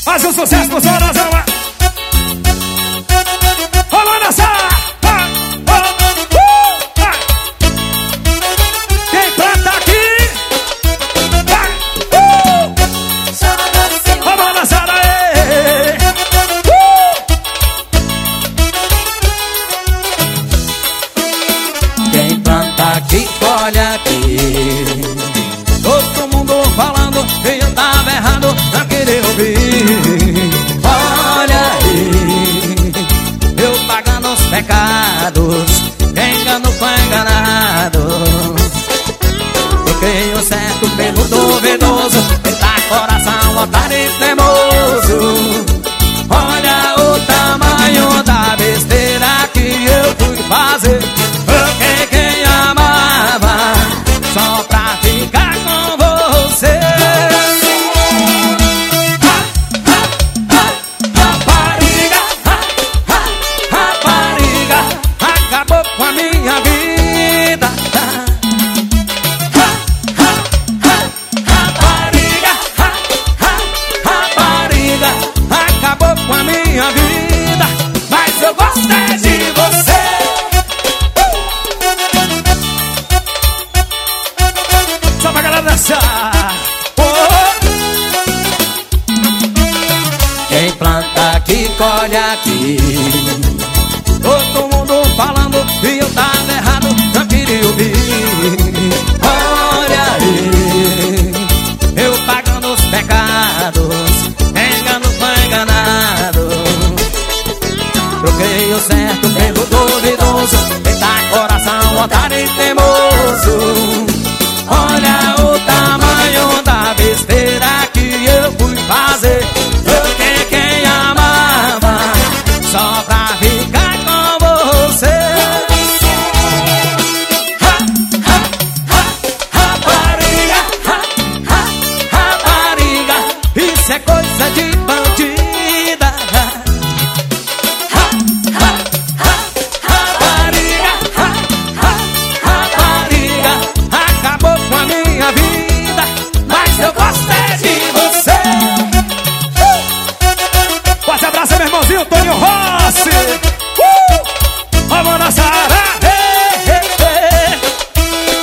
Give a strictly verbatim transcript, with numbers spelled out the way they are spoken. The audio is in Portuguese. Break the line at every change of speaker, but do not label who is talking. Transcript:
Faz um sucesso com sua razão. Vamos dançar. Quem planta aqui vai. Vamos dançar aí.
Quem planta aqui, olha aqui. Todo mundo falando que eu tava errado, não queria ouvir. Olha aí, eu pagando os pecados, engano foi enganado. Troquei o certo pelo duvidoso, eita coração otário e teimoso. Olha o tamanho da besteira que eu fui fazer. Troquei quem amava só pra ficar com você. Rapariga, rapariga, acabou com a minha vida. Rapariga, rapariga, acabou com a minha vida. Mas eu gostei de você. Só pra galera dançar. Oh. Quem planta aqui, colhe aqui. Todo mundo falando que eu tava errado, não queria ouvir. Olha aí, eu pagando os pecados, engano foi enganado. Troquei o certo pelo duvidoso, eita coração otário e teimoso.